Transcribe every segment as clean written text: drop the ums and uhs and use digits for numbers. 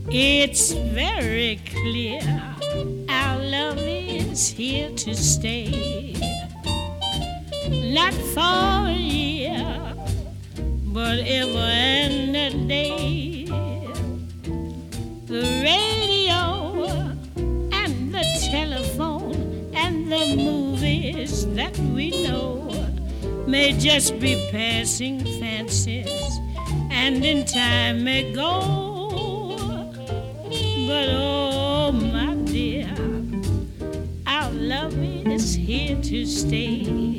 It's very clear our love is here to stay. Not for a year, but ever and a day. The radio and the telephone and the movies that we know may just be passing fancies and in time may go. But oh my dear, our love is here to stay.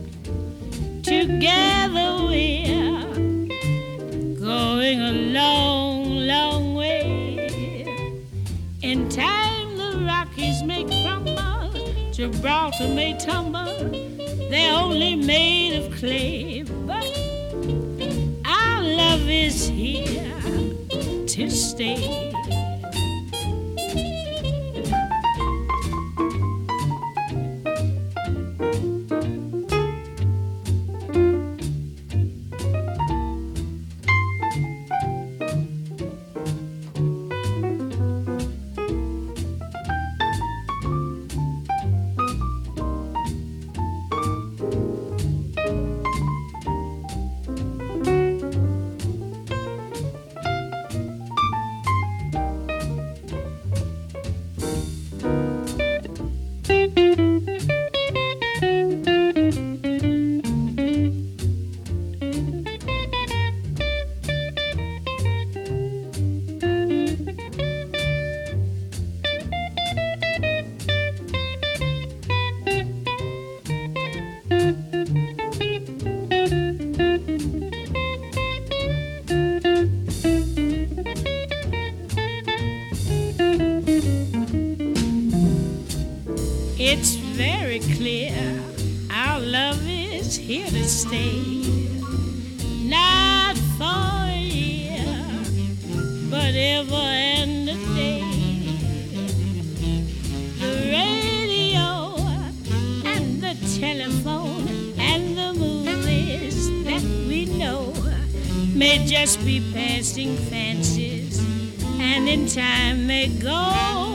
Together we're going a long, long way. In time the Rockies may crumble, Gibraltar may tumble, they're only made of clay. But our love is here to stay. It's very clear our love is here to stay. Not for a year, but ever and a day. The radio and the telephone and the movies that we know may just be passing fancies and in time may go.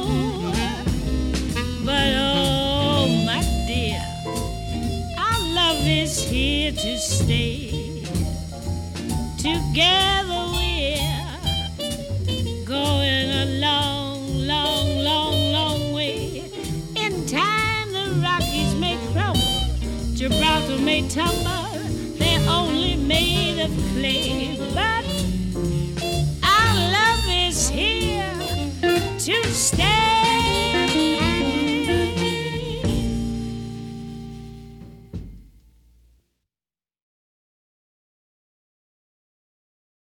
But oh, my dear, our love is here to stay. Together we're going a long, long, long, long way. In time the Rockies may crumble, Gibraltar may tumble, they're only made of clay. But our love is here to stay.